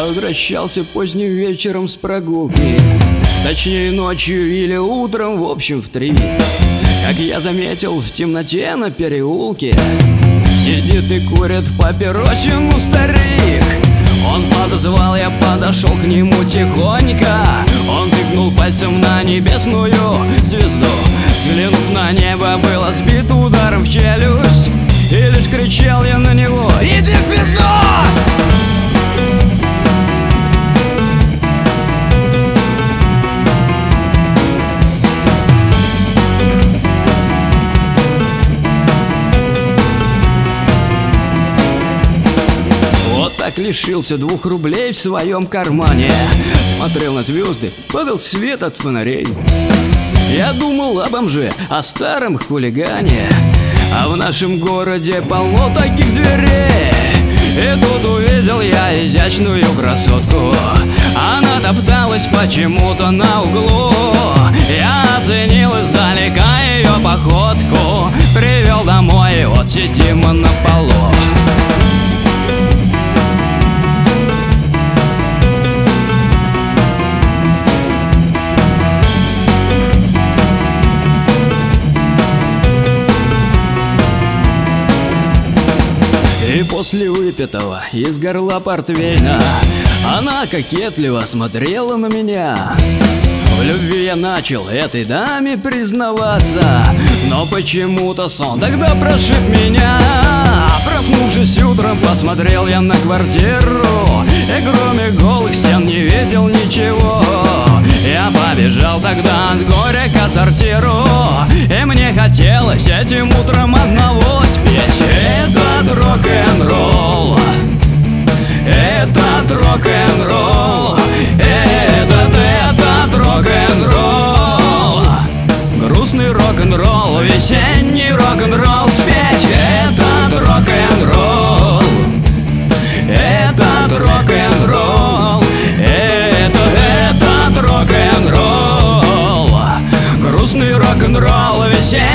Я возвращался поздним вечером с прогулки, точнее ночью или утром, в общем в 3. Как я заметил, в темноте на переулке сидит и курит папиросину старик. Он подозвал, я подошел к нему тихонько. Он тыкнул пальцем на небесную звезду. Взглянув на небо, был сбит ударом в челюсть. И лишь кричал я на него: иди в пизду! Так лишился 2 рублей в своем кармане. Смотрел на звезды, падал свет от фонарей. Я думал о бомже, о старом хулигане. А в нашем городе полно таких зверей. И тут увидел я изящную красотку. Она топталась почему-то на углу. Я оценил издалека ее походку. Привел домой, и вот сидим мы на полу. И после выпитого из горла портвейна она кокетливо смотрела на меня. В любви я начал этой даме признаваться, но почему-то сон тогда прошиб меня. Проснувшись утром, посмотрел я на квартиру, и кроме голых стен не видел ничего. Я побежал тогда от горя к сортиру, и мне хотелось этим утром одного спеть. Этот рок-н-ролл, этот рок-н-ролл, этот рок-н-ролл. Грустный рок-н-ролл, весенний рок-н-ролл спеть. Этот рок-н-ролл, этот рок-н-ролл, этот рок-н-ролл. Грустный рок-н-ролл, весенний